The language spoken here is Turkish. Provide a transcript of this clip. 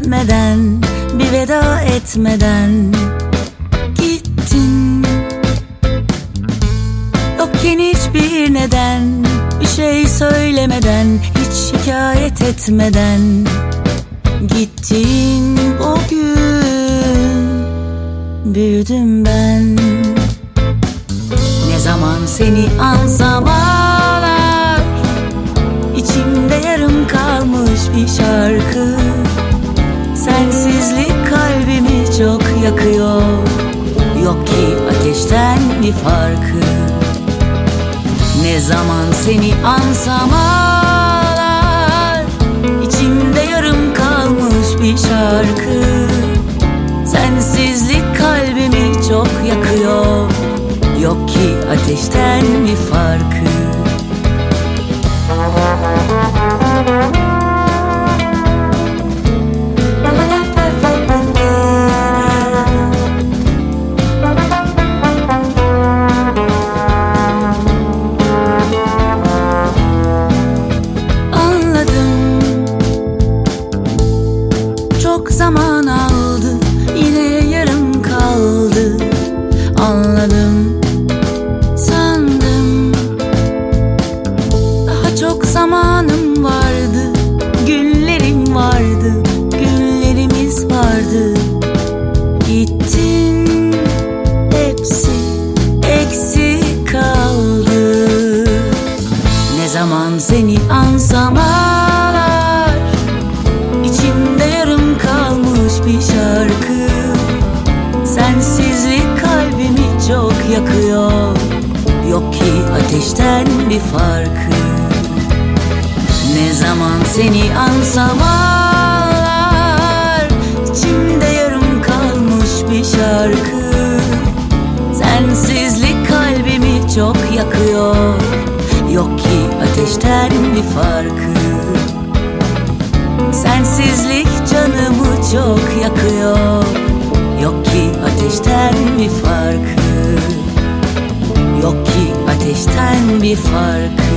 etmeden, bir veda etmeden gittin. Yokken hiçbir neden, bir şey söylemeden, hiç şikayet etmeden gittin. O gün büyüdüm ben. Ne zaman seni ansam ağlar, İçimde yarım kalmış bir şarkı. Sensizlik kalbimi çok yakıyor. Yok ki ateşten bir farkı. Ne zaman seni ansam ağlar, İçimde yarım kalmış bir şarkı. Sensizlik kalbimi çok yakıyor. Yok ki ateşten bir farkı. Anladım, çok zaman aldı, yine yarım kaldı. Anladım, sandım daha çok zamanım vardı, günlerim vardı, günlerimiz vardı. Gittin, hepsi eksik kaldı. Ne zaman seni ansam ağlar, İçimde yarım kalmış bir şarkı. Sensizlik kalbimi çok yakıyor. Yok ki ateşten bir farkı. Ne zaman seni ansam ağlar, İçimde yarım kalmış bir şarkı. Sensizlik kalbimi çok yakıyor. Yok ki ateşten bir farkı. Sensizlik canımı çok yakıyor. Yok ki ateşten bir farkı. Yok ki ateşten bir farkı.